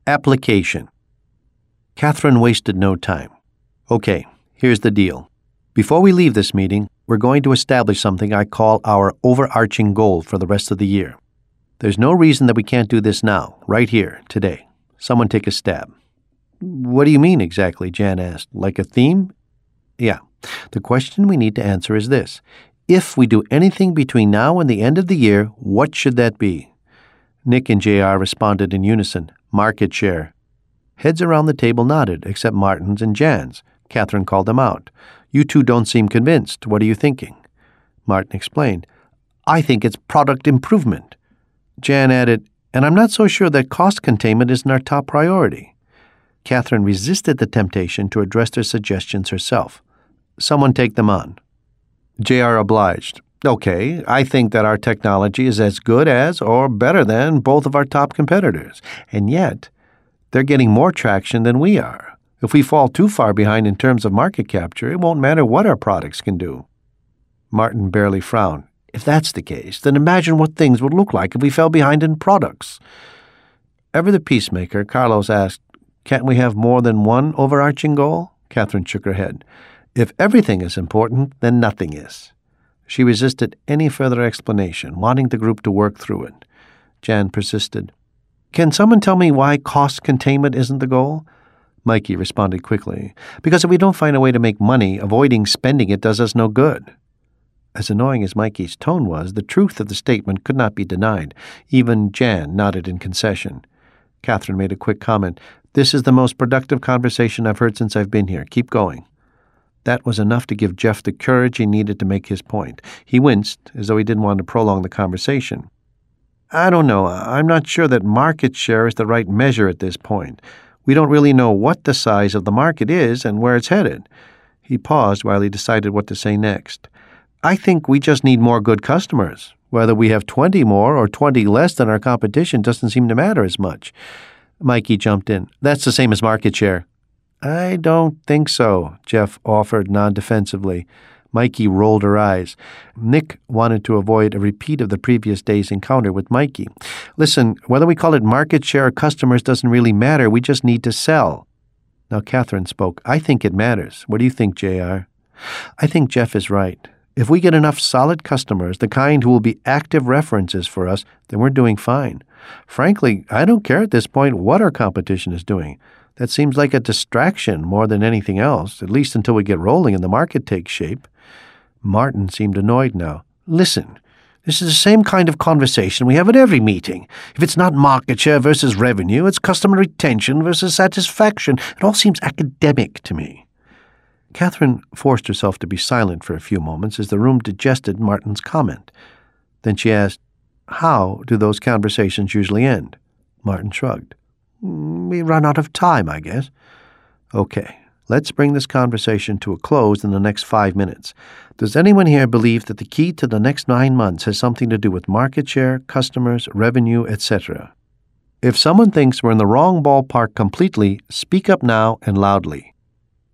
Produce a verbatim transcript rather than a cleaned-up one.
Application. Catherine wasted no time. Okay, here's the deal. Before we leave this meeting, we're going to establish something I call our overarching goal for the rest of the year. There's no reason that we can't do this now, right here, today. Someone take a stab. What do you mean exactly? Jan asked. Like a theme? Yeah. The question we need to answer is this. If we do anything between now and the end of the year, what should that be? Nick and J R responded in unison. Market share. Heads around the table nodded, except Martin's and Jan's. Catherine called them out. You two don't seem convinced. What are you thinking? Martin explained. I think it's product improvement. Jan added, and I'm not so sure that cost containment isn't our top priority. Catherine resisted the temptation to address their suggestions herself. Someone take them on. J R obliged. Okay, I think that our technology is as good as or better than both of our top competitors, and yet they're getting more traction than we are. If we fall too far behind in terms of market capture, it won't matter what our products can do. Martin barely frowned. If that's the case, then imagine what things would look like if we fell behind in products. Ever the peacemaker, Carlos asked, can't we have more than one overarching goal? Catherine shook her head. If everything is important, then nothing is. She resisted any further explanation, wanting the group to work through it. Jan persisted. Can someone tell me why cost containment isn't the goal? Mikey responded quickly. Because if we don't find a way to make money, avoiding spending it does us no good. As annoying as Mikey's tone was, the truth of the statement could not be denied. Even Jan nodded in concession. Catherine made a quick comment. This is the most productive conversation I've heard since I've been here. Keep going. That was enough to give Jeff the courage he needed to make his point. He winced, as though he didn't want to prolong the conversation. I don't know. I'm not sure that market share is the right measure at this point. We don't really know what the size of the market is and where it's headed. He paused while he decided what to say next. I think we just need more good customers. Whether we have twenty more or twenty less than our competition doesn't seem to matter as much. Mikey jumped in. That's the same as market share. I don't think so, Jeff offered non-defensively. Mikey rolled her eyes. Nick wanted to avoid a repeat of the previous day's encounter with Mikey. Listen, whether we call it market share or customers doesn't really matter. We just need to sell. Now Catherine spoke. I think it matters. What do you think, J R? I think Jeff is right. If we get enough solid customers, the kind who will be active references for us, then we're doing fine. Frankly, I don't care at this point what our competition is doing. That seems like a distraction more than anything else, at least until we get rolling and the market takes shape. Martin seemed annoyed now. Listen, this is the same kind of conversation we have at every meeting. If it's not market share versus revenue, it's customer retention versus satisfaction. It all seems academic to me. Catherine forced herself to be silent for a few moments as the room digested Martin's comment. Then she asked, how do those conversations usually end? Martin shrugged. We run out of time, I guess. Okay, let's bring this conversation to a close in the next five minutes. Does anyone here believe that the key to the next nine months has something to do with market share, customers, revenue, et cetera? If someone thinks we're in the wrong ballpark completely, speak up now and loudly.